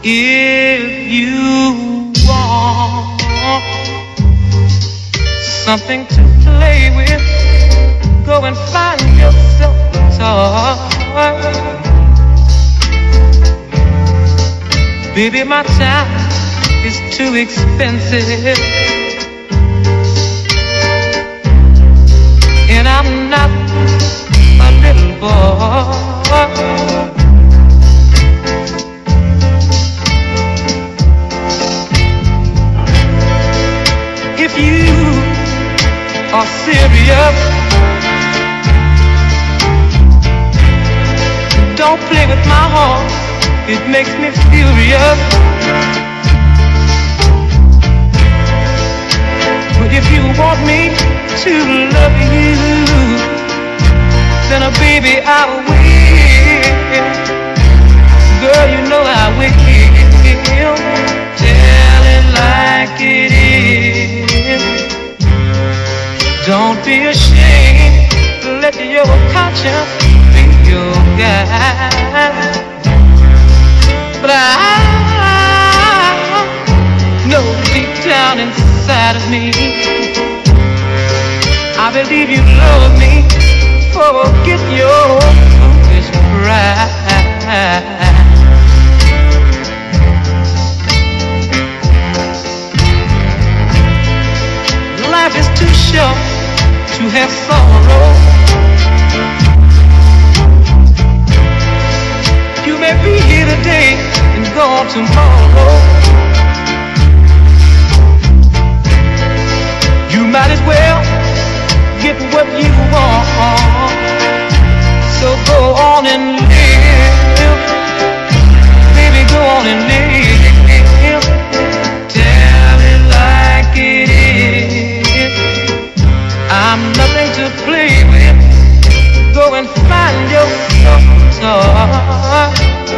If you want something to play with, go and find yourself a toy. Baby, my time is too expensive, and I'm not a little boy. If you are serious, don't play with my heart, it makes me furious. But if you want me to love you, then baby I will. Girl, you know I will. Tell it like it is. Don't be ashamed, let your conscience be your guide. But I know deep down inside of me, I believe you love me. Forget your foolish pride. Life is too short to have sorrow. You may be here today and gone tomorrow. You might as well get what you want. So go on and live, baby, go on and live. Tell it like it is. I'm nothing to play with. Go and find yourself a toy.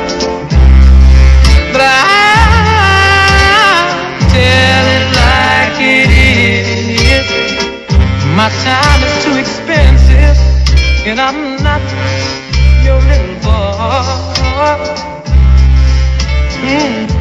But I tell it like it is. My time is too expensive, and I'm not your little boy.